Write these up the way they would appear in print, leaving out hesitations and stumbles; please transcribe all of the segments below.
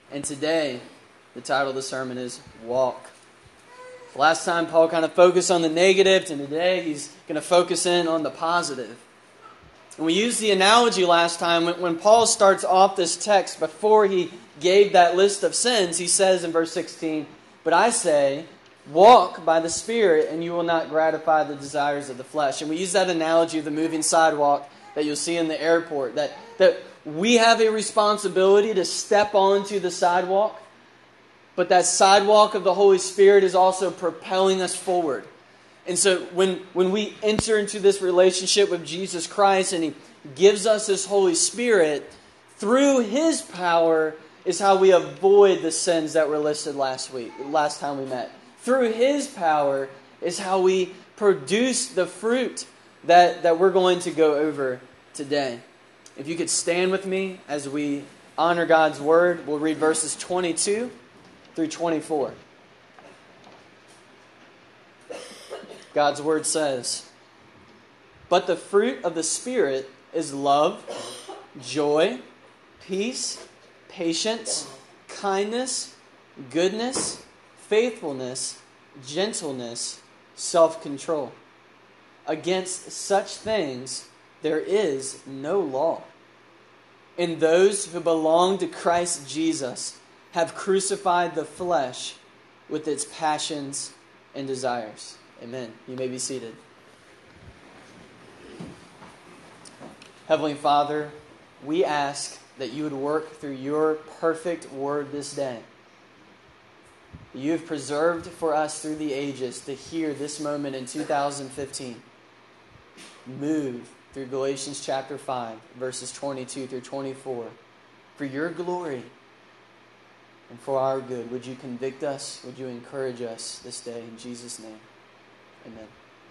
And today, the title of the sermon is Walk. Last time, Paul kind of focused on the negative, and today he's going to focus in on the positive. And we used the analogy last time when Paul starts off this text, before he gave that list of sins, he says in verse 16, "But I say, walk by the Spirit, and you will not gratify the desires of the flesh." And we use that analogy of the moving sidewalk that you'll see in the airport, that we have a responsibility to step onto the sidewalk, but that sidewalk of the Holy Spirit is also propelling us forward. And so when we enter into this relationship with Jesus Christ and He gives us His Holy Spirit, through His power is how we avoid the sins that were listed last time we met. Through His power is how we produce the fruit that we're going to go over today. If you could stand with me as we honor God's Word, we'll read verses 22 through 24. God's Word says, "But the fruit of the Spirit is love, joy, peace, patience, kindness, goodness, faithfulness, gentleness, self-control. Against such things there is no law. And those who belong to Christ Jesus have crucified the flesh with its passions and desires." Amen. You may be seated. Heavenly Father, we ask that you would work through your perfect word this day. You have preserved for us through the ages to hear this moment in 2015. Move through Galatians chapter 5, verses 22 through 24. For your glory and for our good, would you convict us? Would you encourage us this day? In Jesus' name, amen.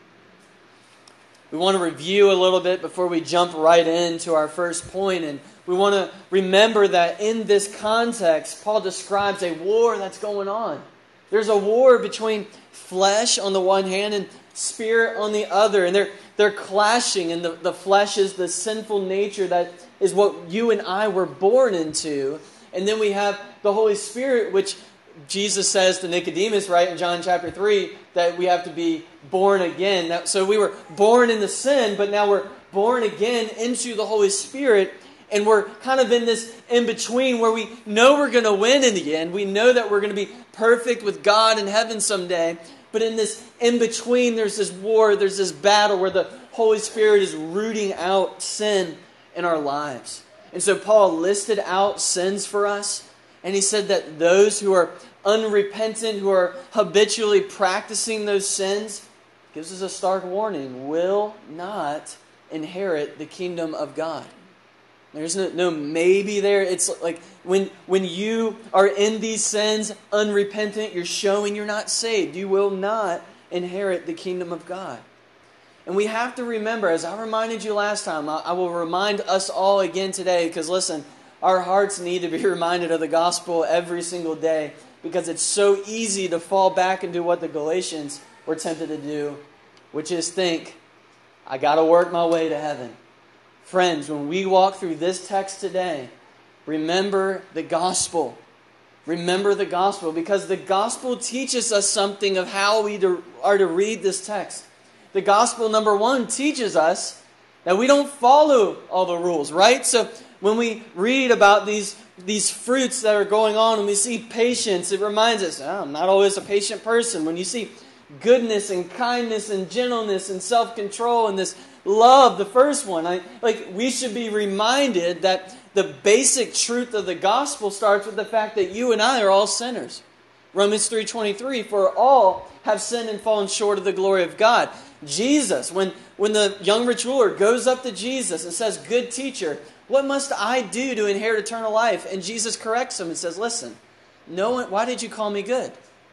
We want to review a little bit before we jump right into our first point. And we want to remember that in this context, Paul describes a war that's going on. There's a war between flesh on the one hand and spirit on the other. And they're clashing. And the flesh is the sinful nature that is what you and I were born into. And then we have the Holy Spirit, which Jesus says to Nicodemus, right, in John chapter 3, that we have to be born again. So we were born into sin, but now we're born again into the Holy Spirit. And we're kind of in this in-between where we know we're going to win in the end. We know that we're going to be perfect with God in heaven someday. But in this in-between, there's this war, there's this battle where the Holy Spirit is rooting out sin in our lives. And so Paul listed out sins for us. And he said that those who are unrepentant, who are habitually practicing those sins, gives us a stark warning, will not inherit the kingdom of God. There's no maybe there. It's like when you are in these sins, unrepentant, you're showing you're not saved. You will not inherit the kingdom of God. And we have to remember, as I reminded you last time, I will remind us all again today, because listen, our hearts need to be reminded of the gospel every single day, because it's so easy to fall back into what the Galatians were tempted to do, which is think, I got to work my way to heaven. Friends, when we walk through this text today, remember the gospel. Remember the gospel, because the gospel teaches us something of how we are to read this text. The gospel, number one, teaches us that we don't follow all the rules, right? So when we read about these fruits that are going on and we see patience, it reminds us, I'm not always a patient person. When you see goodness and kindness and gentleness and self-control and this love, the first one, we should be reminded that the basic truth of the gospel starts with the fact that you and I are all sinners. Romans 3:23, for all have sinned and fallen short of the glory of God. Jesus, when the young rich ruler goes up to Jesus and says, "Good teacher, what must I do to inherit eternal life?" And Jesus corrects him and says, "Listen, no one. Why did you call me good?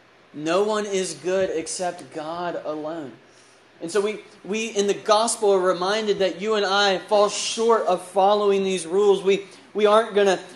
No one is good except God alone." And so we in the gospel are reminded that you and I fall short of following these rules. We aren't going to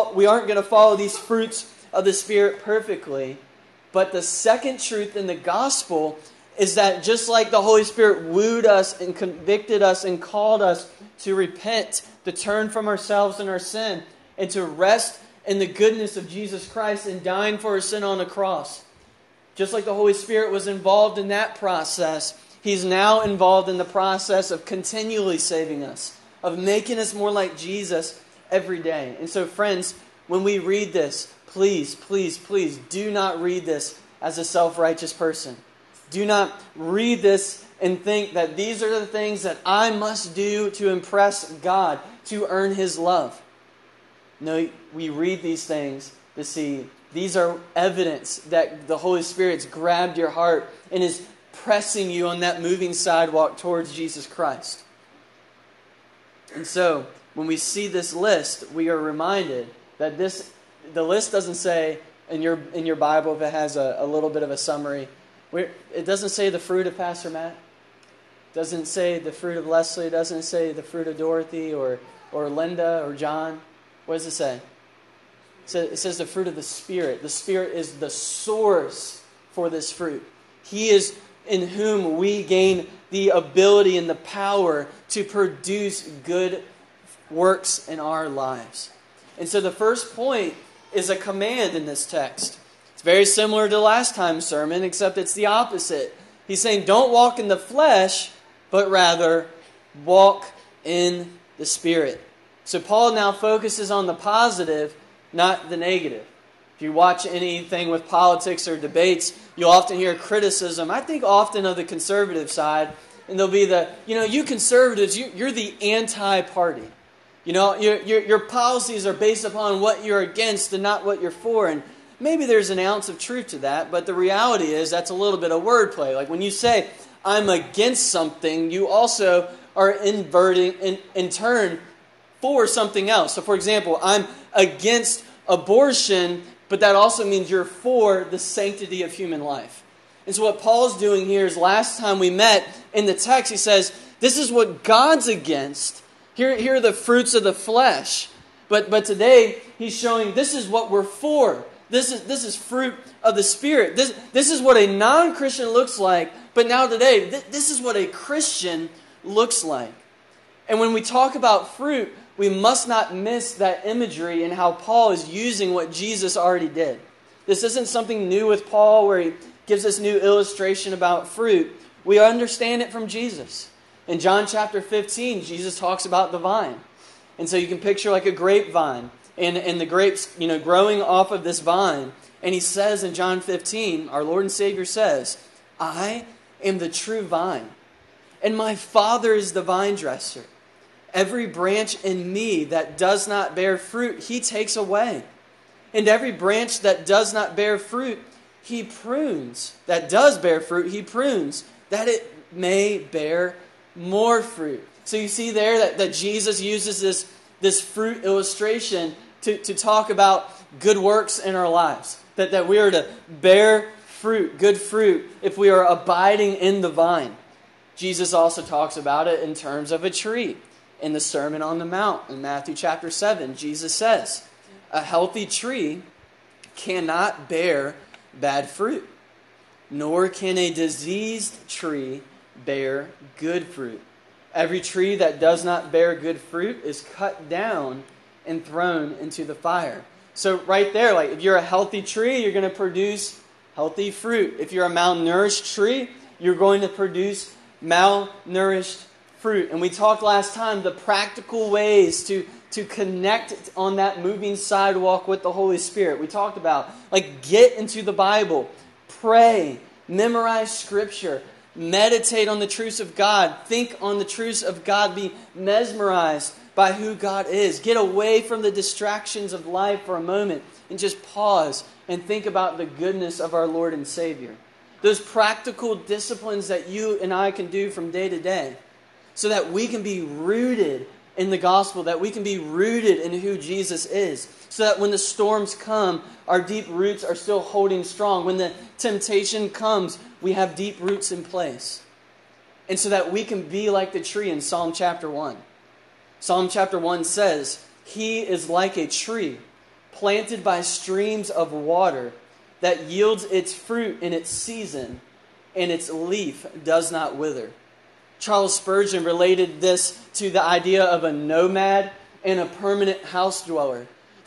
follow these fruits of the Spirit perfectly. But the second truth in the gospel is that just like the Holy Spirit wooed us and convicted us and called us to repent, to turn from ourselves and our sin, and to rest in the goodness of Jesus Christ in dying for our sin on the cross. Just like the Holy Spirit was involved in that process, He's now involved in the process of continually saving us, of making us more like Jesus every day. And so, friends, when we read this, please, please, please do not read this as a self-righteous person. Do not read this and think that these are the things that I must do to impress God, to earn His love. No, we read these things to see these are evidence that the Holy Spirit's grabbed your heart and is pressing you on that moving sidewalk towards Jesus Christ. And so, when we see this list, we are reminded that the list doesn't say in your Bible, if it has a little bit of a summary, it doesn't say the fruit of Pastor Matt. It doesn't say the fruit of Leslie. It doesn't say the fruit of Dorothy or Linda or John. What does it say? It says the fruit of the Spirit. The Spirit is the source for this fruit. He is in whom we gain the ability and the power to produce good works in our lives. And so the first point is a command in this text. It's very similar to last time's sermon, except it's the opposite. He's saying, don't walk in the flesh, but rather walk in the Spirit. So Paul now focuses on the positive, not the negative. If you watch anything with politics or debates, you'll often hear criticism, I think often of the conservative side, and there'll be you conservatives, you're the anti-party. Your policies are based upon what you're against and not what you're for. And maybe there's an ounce of truth to that, but the reality is that's a little bit of wordplay. Like when you say, I'm against something, you also are inverting in turn for something else. So for example, I'm against abortion, but that also means you're for the sanctity of human life. And so what Paul's doing here is last time we met in the text, he says, this is what God's against. Here are the fruits of the flesh. But today, he's showing this is what we're for. This is fruit of the Spirit. This is what a non-Christian looks like. But now today, this is what a Christian looks like. And when we talk about fruit, we must not miss that imagery in how Paul is using what Jesus already did. This isn't something new with Paul where he gives us new illustration about fruit. We understand it from Jesus. In John chapter 15, Jesus talks about the vine. And so you can picture like a grapevine and the grapes, growing off of this vine. And he says in John 15, our Lord and Savior says, I am the true vine, and my Father is the vine dresser. Every branch in me that does not bear fruit, He takes away. And every branch that does not bear fruit, He prunes. That does bear fruit, He prunes, that it may bear more fruit. So you see there that Jesus uses this fruit illustration to talk about good works in our lives. That we are to bear fruit, good fruit, if we are abiding in the vine. Jesus also talks about it in terms of a tree. In the Sermon on the Mount, in Matthew chapter 7, Jesus says, a healthy tree cannot bear bad fruit, nor can a diseased tree bear good fruit. Every tree that does not bear good fruit is cut down and thrown into the fire. So right there, like if you're a healthy tree, you're going to produce healthy fruit. If you're a malnourished tree, you're going to produce malnourished fruit. And we talked last time the practical ways to connect on that moving sidewalk with the Holy Spirit. We talked about get into the Bible, pray, memorize Scripture, meditate on the truths of God, think on the truths of God, be mesmerized by who God is. Get away from the distractions of life for a moment and just pause and think about the goodness of our Lord and Savior. Those practical disciplines that you and I can do from day to day, so that we can be rooted in the gospel, that we can be rooted in who Jesus is, so that when the storms come, our deep roots are still holding strong. When the temptation comes, we have deep roots in place. And so that we can be like the tree in Psalm chapter 1. Psalm chapter 1 says, He is like a tree planted by streams of water that yields its fruit in its season, and its leaf does not wither. Charles Spurgeon related this to the idea of a nomad and a permanent house dweller.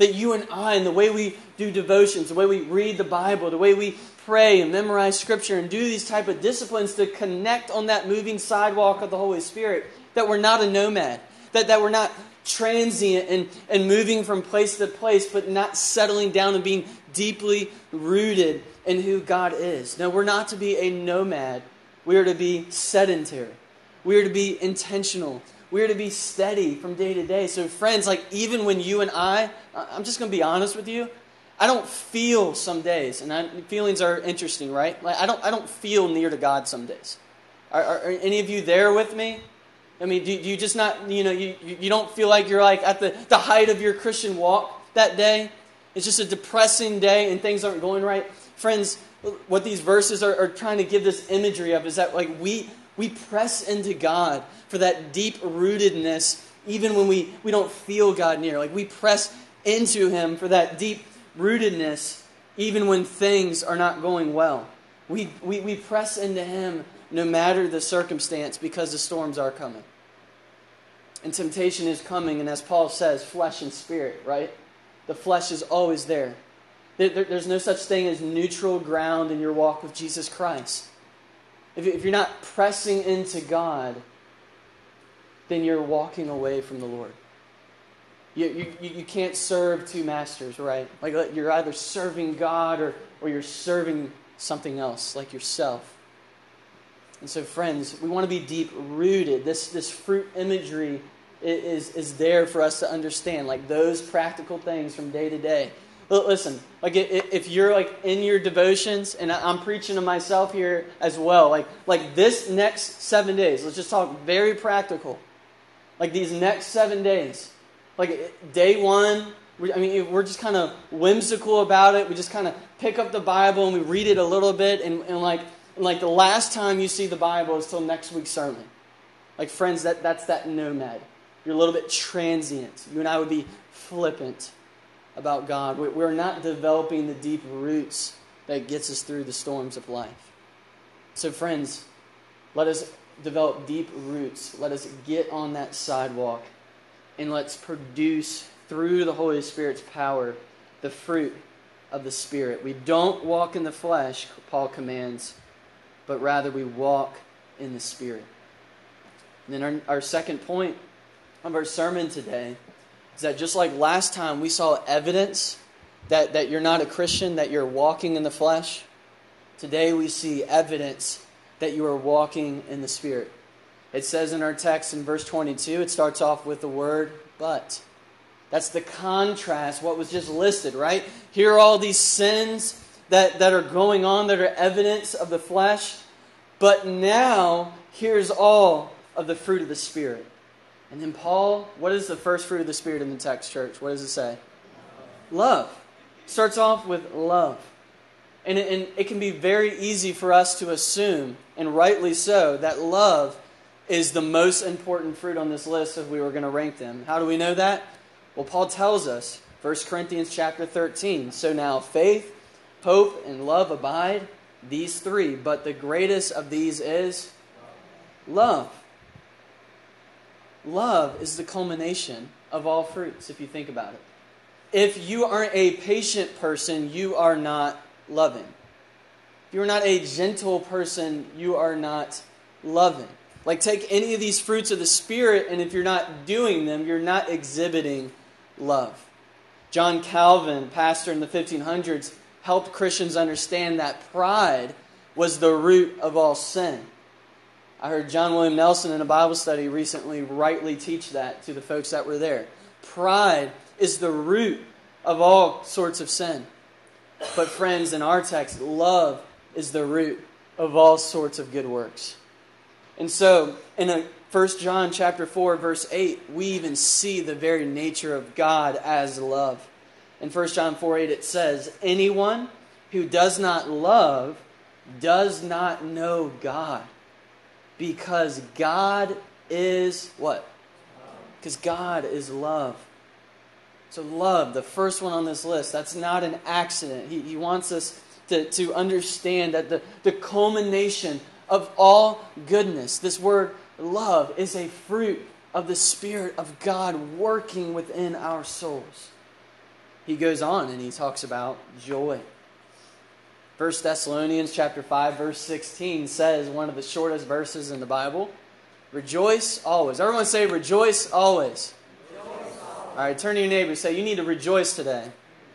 that you and I, and the way we do devotions, the way we read the Bible, the way we pray and memorize Scripture and do these type of disciplines to connect on that moving sidewalk of the Holy Spirit, that we're not a nomad, that we're not transient and moving from place to place, but not settling down and being deeply rooted in who God is. No, we're not to be a nomad. We are to be sedentary. We are to be intentional. We are to be steady from day to day. So friends, like even when you and I'm just going to be honest with you, I don't feel some days, and feelings are interesting, right? Like I don't feel near to God some days. Are any of you there with me? I mean, do you just not, you don't feel like you're like at the height of your Christian walk that day? It's just a depressing day and things aren't going right. Friends, what these verses are trying to give this imagery of is that like we press into God for that deep rootedness even when we don't feel God near. Like we press into Him for that deep rootedness even when things are not going well. We press into Him no matter the circumstance because the storms are coming. And temptation is coming, and as Paul says, flesh and spirit, right? The flesh is always there. There's no such thing as neutral ground in your walk with Jesus Christ. If you're not pressing into God, then you're walking away from the Lord. You can't serve two masters, right? Like you're either serving God or you're serving something else, like yourself. And so, friends, we want to be deep-rooted. This fruit imagery is there for us to understand, like those practical things from day to day. Listen, like if you're like in your devotions, and I'm preaching to myself here as well, like this next 7 days, let's just talk very practical. Like these next 7 days, like day one, we're just kind of whimsical about it. We just kind of pick up the Bible and we read it a little bit, and like the last time you see the Bible is till next week's sermon. Like friends, that's that nomad. You're a little bit transient. You and I would be flippant about God. We're not developing the deep roots that gets us through the storms of life. So friends, let us develop deep roots. Let us get on that sidewalk, and let's produce through the Holy Spirit's power the fruit of the Spirit. We don't walk in the flesh, Paul commands, but rather we walk in the Spirit. And then our second point of our sermon today is that just like last time we saw evidence that you're not a Christian, that you're walking in the flesh, today we see evidence that you are walking in the Spirit. It says in our text in verse 22, it starts off with the word but. That's the contrast, what was just listed, right? Here are all these sins that are going on, that are evidence of the flesh. But now, here's all of the fruit of the Spirit. And then Paul, what is the first fruit of the Spirit in the text, church? What does it say? Love. Starts off with love. And it can be very easy for us to assume, and rightly so, that love is the most important fruit on this list if we were going to rank them. How do we know that? Well, Paul tells us, 1 Corinthians chapter 13, so now faith, hope, and love abide, these three, but the greatest of these is love. Love is the culmination of all fruits, if you think about it. If you aren't a patient person, you are not loving. If you're not a gentle person, you are not loving. Like take any of these fruits of the Spirit, and if you're not doing them, you're not exhibiting love. John Calvin, pastor in the 1500s, helped Christians understand that pride was the root of all sin. I heard John William Nelson in a Bible study recently rightly teach that to the folks that were there. Pride is the root of all sorts of sin. But friends, in our text, love is the root of all sorts of good works. And so, in 1 John chapter 4, verse 8, we even see the very nature of God as love. In 1 John 4:8 it says, anyone who does not love does not know God, because God is what? Because God is love. So love, the first one on this list, that's not an accident. He wants us to understand that the culmination of all goodness, this word love, is a fruit of the Spirit of God working within our souls. he goes on and he talks about joy. 1 Thessalonians chapter 5, verse 16 says, one of the shortest verses in the Bible, rejoice always. Everyone say, rejoice always. Rejoice always. All right, turn to your neighbor and say, you need to rejoice today.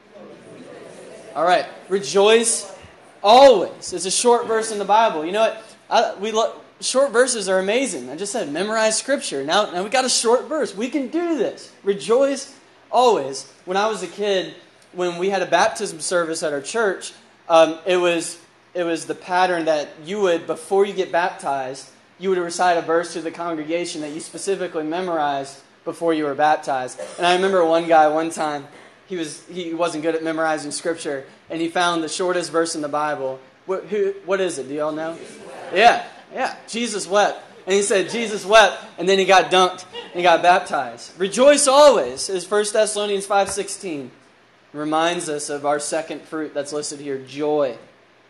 All right, rejoice always. It's a short verse in the Bible. You know what? Short verses are amazing. I just said, memorize Scripture. Now we got a short verse. We can do this. Rejoice always. When I was a kid, when we had a baptism service at our church, it was the pattern that you would, before you get baptized, you would recite a verse to the congregation that you specifically memorized before you were baptized. And I remember one guy one time, he wasn't good at memorizing Scripture, and he found the shortest verse in the Bible. What is it? Do y'all know? Yeah. Jesus wept. And he said, Jesus wept, and then he got dunked, and he got baptized. Rejoice always is 1 Thessalonians 5:16. Reminds us of our second fruit that's listed here, joy.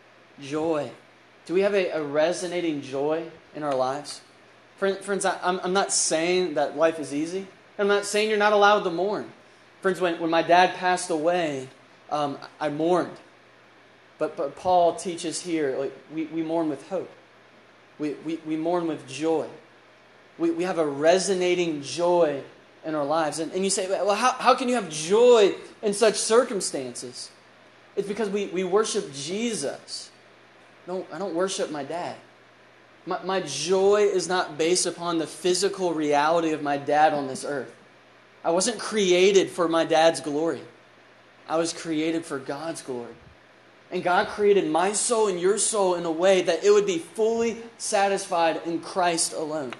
Joy. Do we have a resonating joy in our lives? Friends, I'm not saying that life is easy. I'm not saying you're not allowed to mourn. Friends, when my dad passed away, I mourned. But Paul teaches here, like we mourn with hope. We mourn with joy. We have a resonating joy in our lives. And you say, well, how can you have joy in such circumstances? It's because we worship Jesus. I don't worship my dad. My joy is not based upon the physical reality of my dad on this earth. I wasn't created for my dad's glory. I was created for God's glory. And God created my soul and your soul in a way that it would be fully satisfied in Christ alone.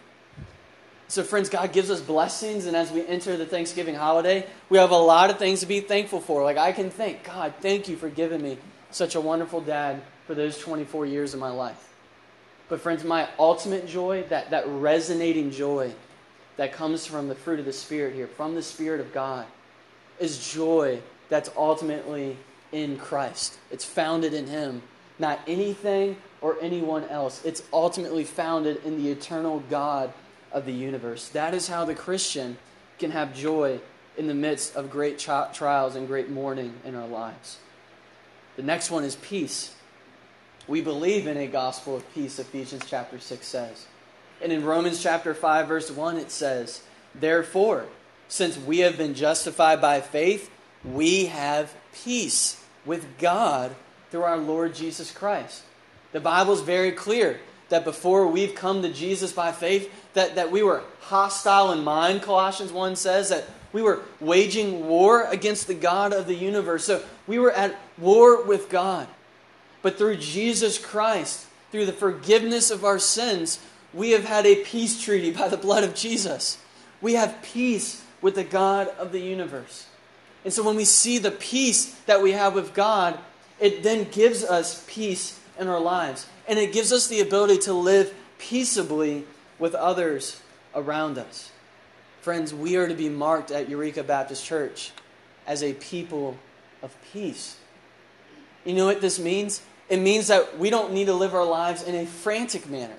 So friends, God gives us blessings, and as we enter the Thanksgiving holiday, we have a lot of things to be thankful for. Like I can thank God, thank you for giving me such a wonderful dad for those 24 years of my life. But friends, my ultimate joy, that resonating joy that comes from the fruit of the Spirit here, from the Spirit of God, is joy that's ultimately in Christ. It's founded in Him, not anything or anyone else. It's ultimately founded in the eternal God of the universe. That is how the Christian can have joy in the midst of great trials and great mourning in our lives. The next one is peace. We believe in a gospel of peace, Ephesians chapter 6 says. And in Romans chapter 5, verse 1, it says, therefore, since we have been justified by faith, we have peace with God through our Lord Jesus Christ. The Bible is very clear that before we've come to Jesus by faith, that we were hostile in mind, Colossians 1 says, that we were waging war against the God of the universe. So we were at war with God. But through Jesus Christ, through the forgiveness of our sins, we have had a peace treaty by the blood of Jesus. We have peace with the God of the universe. And so when we see the peace that we have with God, it then gives us peace in our lives. And it gives us the ability to live peaceably with others around us. Friends, we are to be marked at Eureka Baptist Church as a people of peace. You know what this means? It means that we don't need to live our lives in a frantic manner.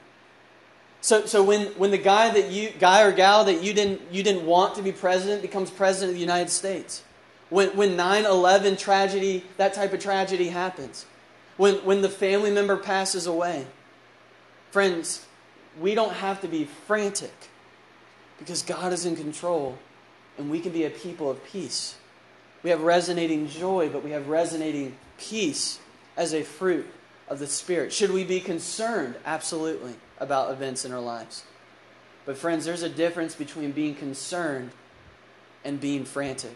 So when the guy or gal that you didn't want to be president becomes president of the United States, when 9/11 tragedy, that type of tragedy happens, when the family member passes away, friends, we don't have to be frantic because God is in control and we can be a people of peace. We have resonating joy, but we have resonating peace as a fruit of the Spirit. Should we be concerned? Absolutely, about events in our lives. But friends, there's a difference between being concerned and being frantic.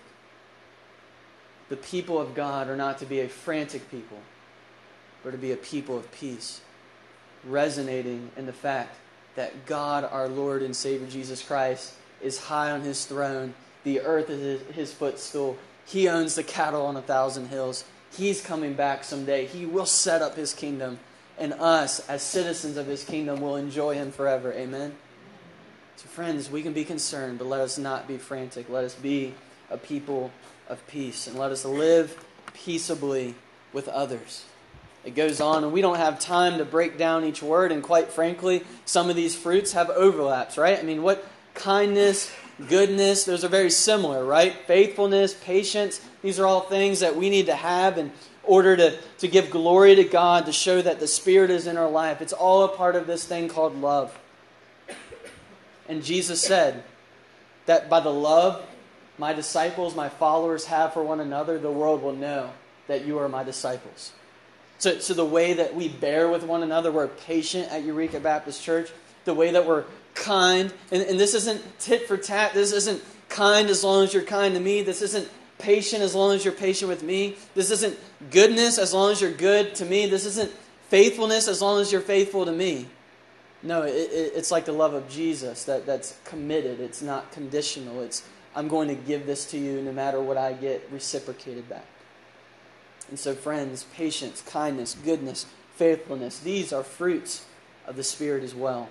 The people of God are not to be a frantic people, but to be a people of peace, resonating in the fact that God, our Lord and Savior Jesus Christ, is high on His throne. The earth is His footstool. He owns the cattle on 1,000 hills. He's coming back someday. He will set up His kingdom. And us, as citizens of His kingdom, will enjoy Him forever. Amen? So friends, we can be concerned, but let us not be frantic. Let us be a people of peace. And let us live peaceably with others. It goes on, and we don't have time to break down each word. And quite frankly, some of these fruits have overlaps, right? I mean, what kindness, goodness, those are very similar, right? Faithfulness, patience, these are all things that we need to have in order to give glory to God, to show that the Spirit is in our life. It's all a part of this thing called love. And Jesus said that by the love my disciples, my followers have for one another, the world will know that you are my disciples. So the way that we bear with one another, we're patient at Eureka Baptist Church, the way that we're kind, and this isn't tit for tat, this isn't kind as long as you're kind to me, this isn't patient as long as you're patient with me, this isn't goodness as long as you're good to me, this isn't faithfulness as long as you're faithful to me. No, it's like the love of Jesus that's committed, it's not conditional, it's I'm going to give this to you no matter what I get reciprocated back. And so friends, patience, kindness, goodness, faithfulness, these are fruits of the Spirit as well.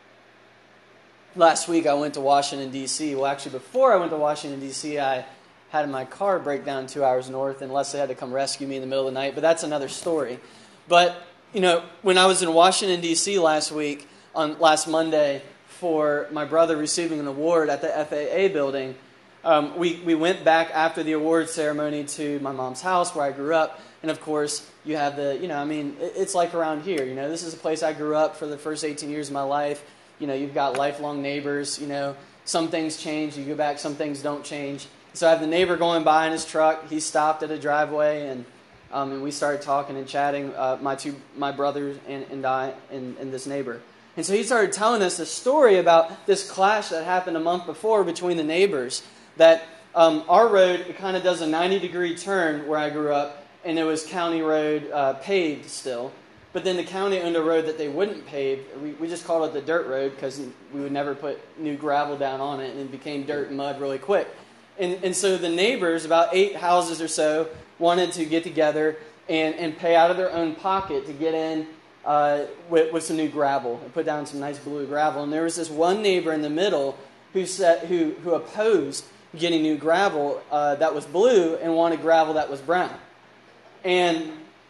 Last week I went to Washington, D.C. Well, actually before I went to Washington, D.C., I had my car break down 2 hours north and Leslie had to come rescue me in the middle of the night, but that's another story. But, when I was in Washington, D.C. last Monday for my brother receiving an award at the FAA building, we went back after the award ceremony to my mom's house where I grew up. And of course, you have it's like around here. This is a place I grew up for the first 18 years of my life. You've got lifelong neighbors. Some things change. You go back, some things don't change. So I have the neighbor going by in his truck. He stopped at a driveway and we started talking and chatting, my brothers and I and this neighbor. And so he started telling us a story about this clash that happened a month before between the neighbors. That our road, it kind of does a 90-degree turn where I grew up, and it was county road paved still. But then the county owned a road that they wouldn't pave. We just called it the dirt road because we would never put new gravel down on it, and it became dirt and mud really quick. And so the neighbors, about 8 houses or so, wanted to get together and pay out of their own pocket to get in with some new gravel and put down some nice blue gravel. And there was this one neighbor in the middle who opposed getting new gravel that was blue and wanted gravel that was brown. And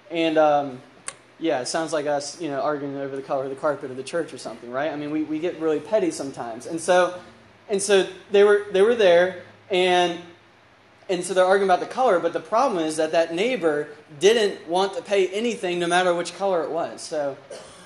it sounds like us, arguing over the color of the carpet of the church or something, right? I mean, we get really petty sometimes. And so they were there, and so they're arguing about the color, but the problem is that neighbor didn't want to pay anything no matter which color it was. So,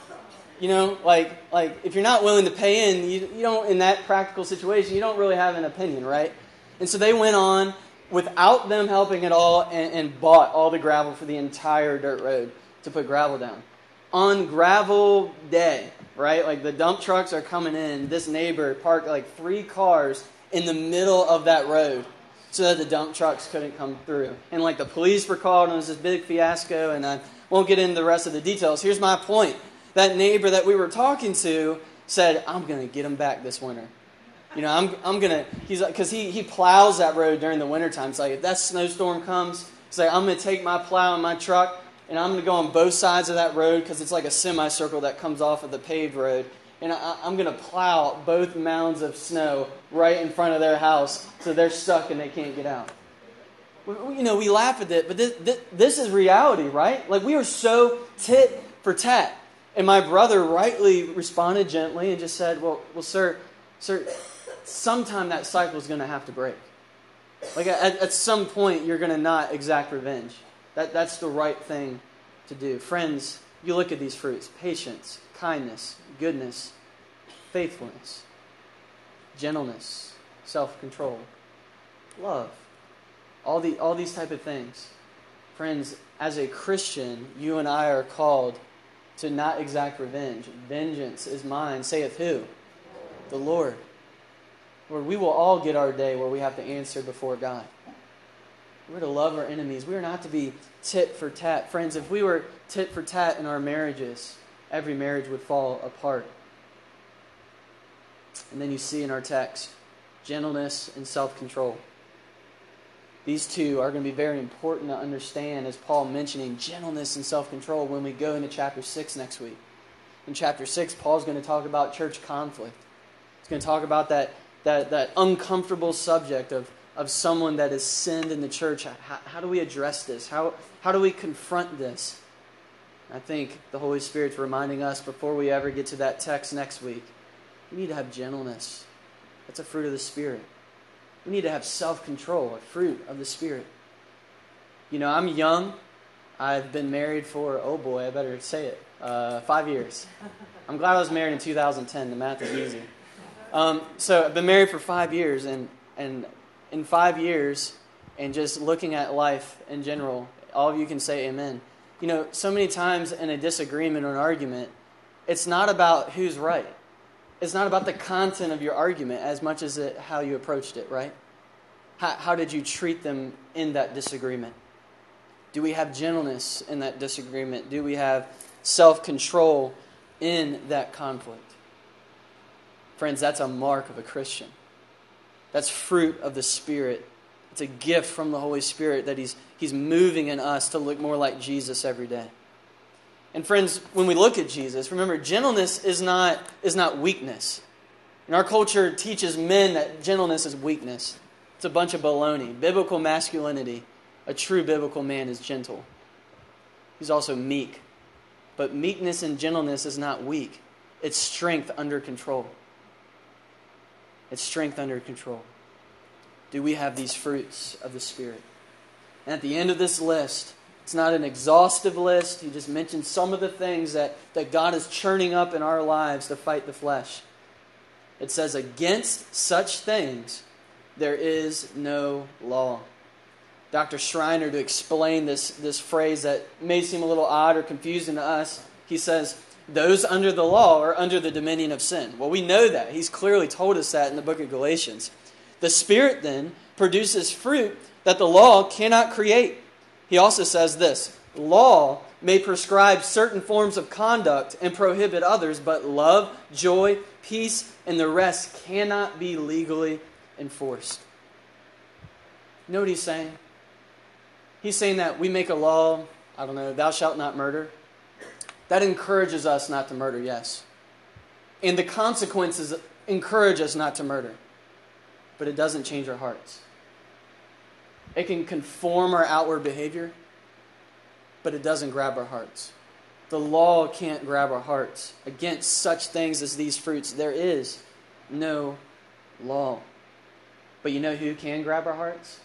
like if you're not willing to pay in, you don't, in that practical situation, you don't really have an opinion, right? And so they went on without them helping at all and bought all the gravel for the entire dirt road to put gravel down. On gravel day, right? Like the dump trucks are coming in. This neighbor parked like 3 cars in the middle of that road so that the dump trucks couldn't come through. And like the police were called and it was this big fiasco, and I won't get into the rest of the details. Here's my point. That neighbor that we were talking to said, I'm going to get him back this winter. I'm gonna. He's like, because he plows that road during the wintertime. It's like if that snowstorm comes, it's like I'm gonna take my plow and my truck and I'm gonna go on both sides of that road because it's like a semicircle that comes off of the paved road, and I'm gonna plow both mounds of snow right in front of their house so they're stuck and they can't get out. We laugh at it, but this is reality, right? Like we are so tit for tat, and my brother rightly responded gently and just said, "Well, sir." Sometime that cycle is going to have to break. Like at some point, you're going to not exact revenge. That's the right thing to do. Friends, you look at these fruits: patience, kindness, goodness, faithfulness, gentleness, self-control, love. All these type of things. Friends, as a Christian, you and I are called to not exact revenge. Vengeance is mine, saith who? The Lord. Lord, we will all get our day where we have to answer before God. We're to love our enemies. We are not to be tit for tat. Friends, if we were tit for tat in our marriages, every marriage would fall apart. And then you see in our text, gentleness and self-control. These two are going to be very important to understand, as Paul mentioning gentleness and self-control when we go into chapter 6 next week. In chapter 6, Paul's going to talk about church conflict. He's going to talk about that uncomfortable subject of someone that has sinned in the church. How do we address this? How do we confront this? I think the Holy Spirit's reminding us before we ever get to that text next week, we need to have gentleness. That's a fruit of the Spirit. We need to have self-control, a fruit of the Spirit. You know, I'm young. I've been married for, oh boy, I better say it, 5 years. I'm glad I was married in 2010. The math is easy. So I've been married for 5 years, and in 5 years, and just looking at life in general, all of you can say amen. You know, so many times in a disagreement or an argument, it's not about who's right. It's not about the content of your argument as much as how you approached it, right? How did you treat them in that disagreement? Do we have gentleness in that disagreement? Do we have self-control in that conflict? Friends, that's a mark of a Christian. That's fruit of the Spirit. It's a gift from the Holy Spirit that He's moving in us to look more like Jesus every day. And friends, when we look at Jesus, remember, gentleness is not weakness. And our culture teaches men that gentleness is weakness. It's a bunch of baloney. Biblical masculinity, a true biblical man is gentle. He's also meek. But meekness and gentleness is not weak. It's strength under control. It's strength under control. Do we have these fruits of the Spirit? And at the end of this list, it's not an exhaustive list. He just mentioned some of the things that God is churning up in our lives to fight the flesh. It says, against such things there is no law. Dr. Schreiner, to explain this phrase that may seem a little odd or confusing to us, he says, those under the law are under the dominion of sin. Well, we know that. He's clearly told us that in the book of Galatians. The Spirit then produces fruit that the law cannot create. He also says this, law may prescribe certain forms of conduct and prohibit others, but love, joy, peace, and the rest cannot be legally enforced. You know what he's saying? He's saying that we make a law, I don't know, thou shalt not murder. That encourages us not to murder, yes. And the consequences encourage us not to murder. But it doesn't change our hearts. It can conform our outward behavior, but it doesn't grab our hearts. The law can't grab our hearts. Against such things as these fruits, there is no law. But you know who can grab our hearts?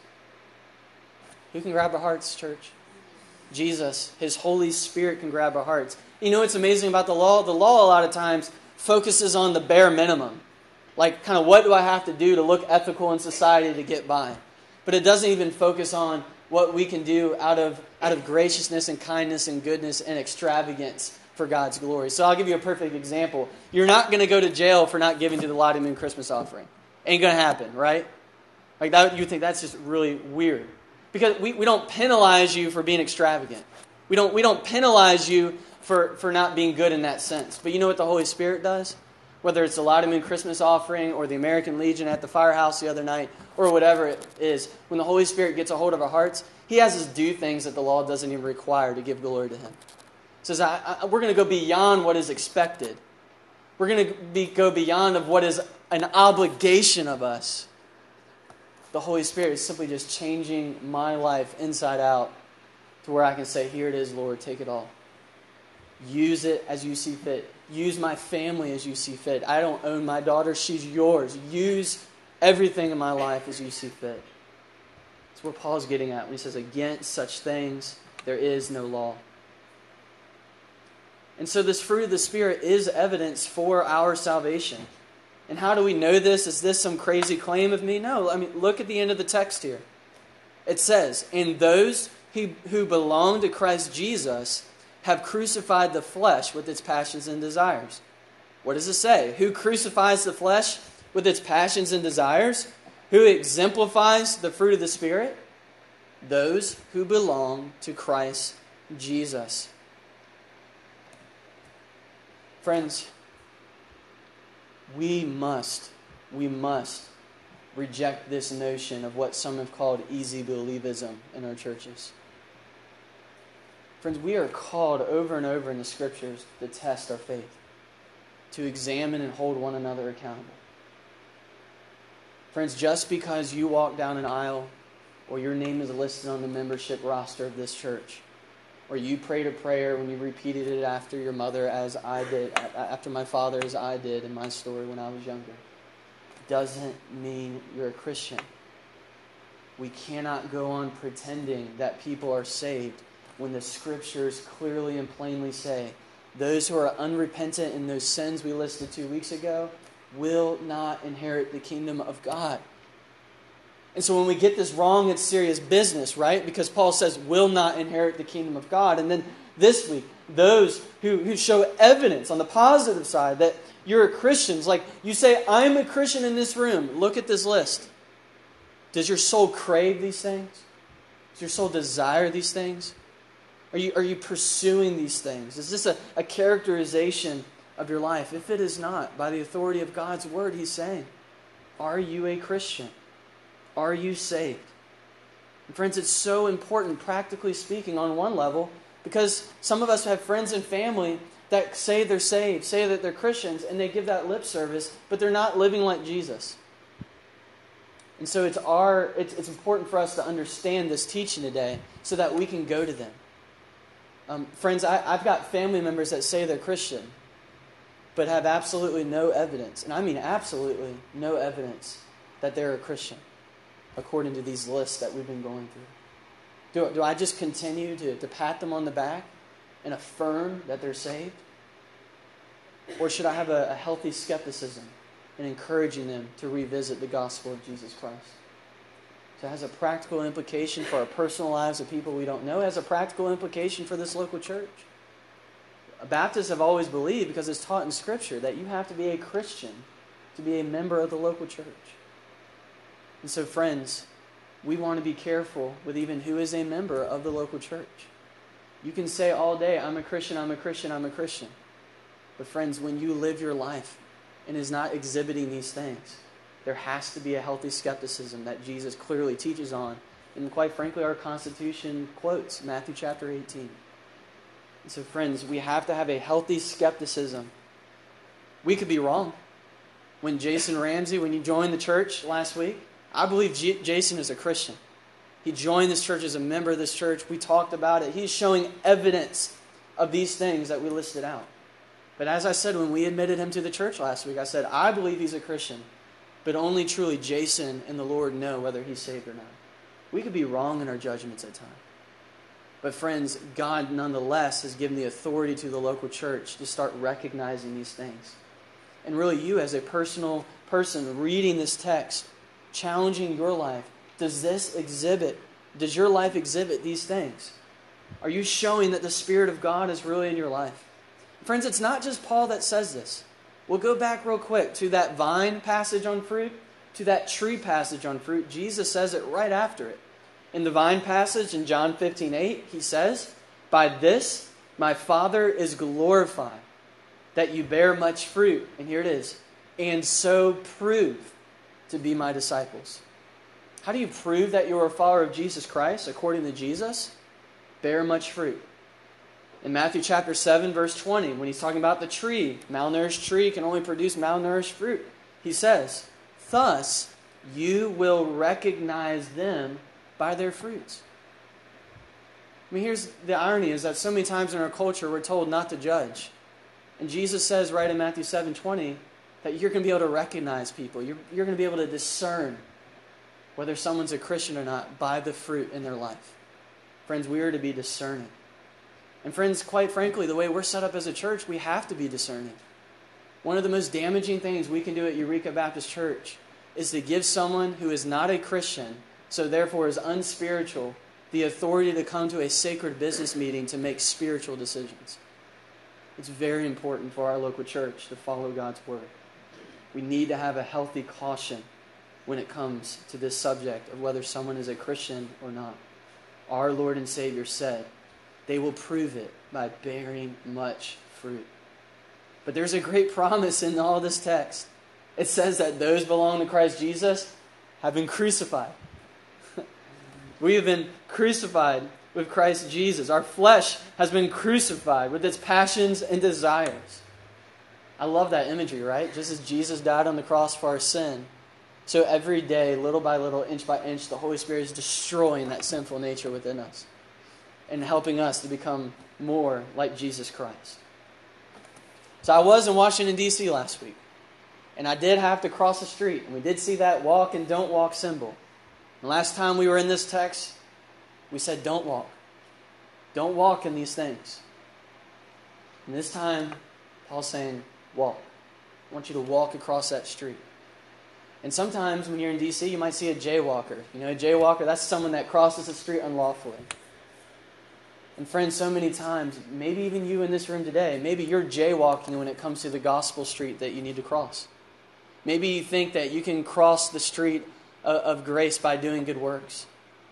Who can grab our hearts, church? Jesus. His Holy Spirit can grab our hearts. You know what's amazing about the law? The law a lot of times focuses on the bare minimum. Like, kind of what do I have to do to look ethical in society to get by? But it doesn't even focus on what we can do out of graciousness and kindness and goodness and extravagance for God's glory. So I'll give you a perfect example. You're not going to go to jail for not giving to the Lottie Moon Christmas offering. Ain't going to happen, right? Like that, you think that's just really weird. Because we don't penalize you for being extravagant. We don't penalize you for not being good in that sense. But you know what the Holy Spirit does? Whether it's the Lottie Moon Christmas offering or the American Legion at the firehouse the other night or whatever it is, when the Holy Spirit gets a hold of our hearts, He has us do things that the law doesn't even require to give glory to Him. He says, we're going to go beyond what is expected. We're going to go beyond of what is an obligation of us. The Holy Spirit is simply just changing my life inside out to where I can say, here it is, Lord, take it all. Use it as you see fit. Use my family as you see fit. I don't own my daughter. She's yours. Use everything in my life as you see fit. That's what Paul's getting at when he says, against such things, there is no law. And so this fruit of the Spirit is evidence for our salvation. And how do we know this? Is this some crazy claim of me? No. I mean, look at the end of the text here. It says, and those who belong to Christ Jesus have crucified the flesh with its passions and desires. What does it say? Who crucifies the flesh with its passions and desires? Who exemplifies the fruit of the Spirit? Those who belong to Christ Jesus. Friends, we must reject this notion of what some have called easy believism in our churches. Friends, we are called over and over in the Scriptures to test our faith, to examine and hold one another accountable. Friends, just because you walk down an aisle or your name is listed on the membership roster of this church, or you prayed a prayer when you repeated it after your mother as I did, after my father as I did in my story when I was younger, doesn't mean you're a Christian. we cannot go on pretending that people are saved when the Scriptures clearly and plainly say those who are unrepentant in those sins we listed 2 weeks ago will not inherit the kingdom of God. And so when we get this wrong, it's serious business, right? Because Paul says, will not inherit the kingdom of God. And then this week, those who show evidence on the positive side that you're a Christian, like you say, I'm a Christian in this room. Look at this list. Does your soul crave these things? Does your soul desire these things? Are you pursuing these things? Is this a characterization of your life? If it is not, by the authority of God's word, he's saying, are you a Christian? Are you saved? And friends, it's so important, practically speaking, on one level, because some of us have friends and family that say they're saved, say that they're Christians, and they give that lip service, but they're not living like Jesus. And so it's important for us to understand this teaching today so that we can go to them. Friends, I've got family members that say they're Christian, but have absolutely no evidence, and I mean absolutely no evidence that they're a Christian, according to these lists that we've been going through. Do I just continue to pat them on the back and affirm that they're saved? Or should I have a healthy skepticism in encouraging them to revisit the gospel of Jesus Christ? So it has a practical implication for our personal lives of people we don't know. It has a practical implication for this local church. Baptists have always believed, because it's taught in Scripture, that you have to be a Christian to be a member of the local church. And so, friends, we want to be careful with even who is a member of the local church. You can say all day, I'm a Christian, I'm a Christian, I'm a Christian. But friends, when you live your life and is not exhibiting these things, there has to be a healthy skepticism that Jesus clearly teaches on. And quite frankly, our Constitution quotes Matthew chapter 18. And so, friends, we have to have a healthy skepticism. We could be wrong. When Jason Ramsey, when you joined the church last week, I believe Jason is a Christian. He joined this church as a member of this church. We talked about it. He's showing evidence of these things that we listed out. But as I said, when we admitted him to the church last week, I said, I believe he's a Christian, but only truly Jason and the Lord know whether he's saved or not. We could be wrong in our judgments at times. But friends, God nonetheless has given the authority to the local church to start recognizing these things. And really, you as a personal person reading this text, challenging your life, does your life exhibit these things? Are you showing that the Spirit of God is really in your life? Friends, it's not just Paul that says this. We'll go back real quick to that vine passage on fruit, to that tree passage on fruit. Jesus says it right after it. In the vine passage in John 15:8, he says, by this my Father is glorified, that you bear much fruit. And here it is. And so prove to be my disciples. How do you prove that you're a follower of Jesus Christ according to Jesus? Bear much fruit. In Matthew chapter 7, verse 20, when he's talking about the tree, malnourished tree can only produce malnourished fruit. He says, thus you will recognize them by their fruits. I mean, here's the irony, is that so many times in our culture we're told not to judge. And Jesus says right in Matthew 7:20 that you're going to be able to recognize people. You're going to be able to discern whether someone's a Christian or not by the fruit in their life. Friends, we are to be discerning. And friends, quite frankly, the way we're set up as a church, we have to be discerning. One of the most damaging things we can do at Eureka Baptist Church is to give someone who is not a Christian, so therefore is unspiritual, the authority to come to a sacred business meeting to make spiritual decisions. It's very important for our local church to follow God's word. We need to have a healthy caution when it comes to this subject of whether someone is a Christian or not. Our Lord and Savior said, they will prove it by bearing much fruit. But there's a great promise in all this text. It says that those belonging to Christ Jesus have been crucified. We have been crucified with Christ Jesus. Our flesh has been crucified with its passions and desires. I love that imagery, right? Just as Jesus died on the cross for our sin, so every day, little by little, inch by inch, the Holy Spirit is destroying that sinful nature within us and helping us to become more like Jesus Christ. So I was in Washington, D.C. last week, and I did have to cross the street, and we did see that walk and don't walk symbol. And last time we were in this text, we said, don't walk. Don't walk in these things. And this time, Paul's saying, walk. I want you to walk across that street. And sometimes when you're in D.C., you might see a jaywalker. You know, a jaywalker, that's someone that crosses the street unlawfully. And friends, so many times, maybe even you in this room today, maybe you're jaywalking when it comes to the gospel street that you need to cross. Maybe you think that you can cross the street of grace by doing good works.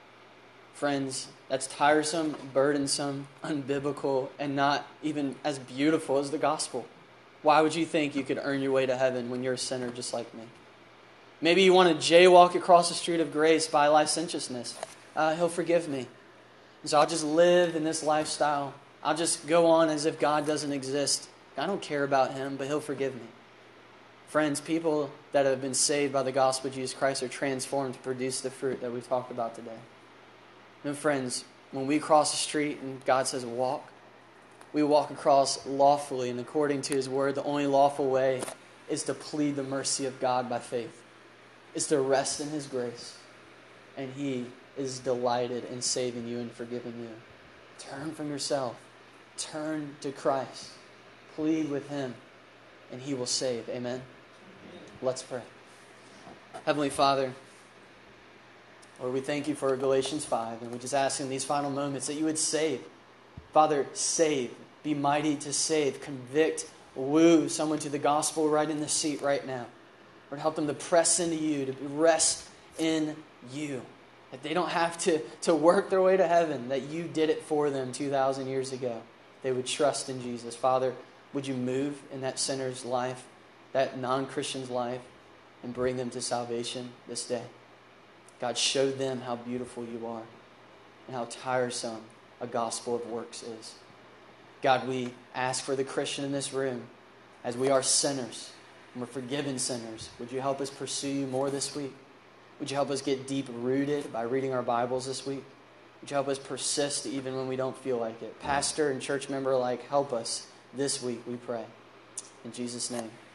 Friends, that's tiresome, burdensome, unbiblical, and not even as beautiful as the gospel. Why would you think you could earn your way to heaven when you're a sinner just like me? Maybe you want to jaywalk across the street of grace by licentiousness. He'll forgive me. And so I'll just live in this lifestyle. I'll just go on as if God doesn't exist. I don't care about him, but he'll forgive me. Friends, people that have been saved by the gospel of Jesus Christ are transformed to produce the fruit that we've talked about today. No, friends, when we cross the street and God says walk, we walk across lawfully and according to his word. The only lawful way is to plead the mercy of God by faith. Is to rest in his grace. And he is delighted in saving you and forgiving you. Turn from yourself. Turn to Christ. Plead with him. And he will save. Amen? Let's pray. Heavenly Father, Lord, we thank you for Galatians 5. And we just ask in these final moments that you would save. Father, save. Be mighty to save. Convict. Woo someone to the gospel right in the seat right now. Lord, help them to press into you, to rest in you. That they don't have to work their way to heaven, that you did it for them 2,000 years ago. They would trust in Jesus. Father, would you move in that sinner's life, that non-Christian's life, and bring them to salvation this day? God, show them how beautiful you are and how tiresome a gospel of works is. God, we ask for the Christian in this room, as we are sinners, and we're forgiven sinners. Would you help us pursue you more this week? Would you help us get deep rooted by reading our Bibles this week? Would you help us persist even when we don't feel like it? Pastor and church member alike, help us this week, we pray. In Jesus' name.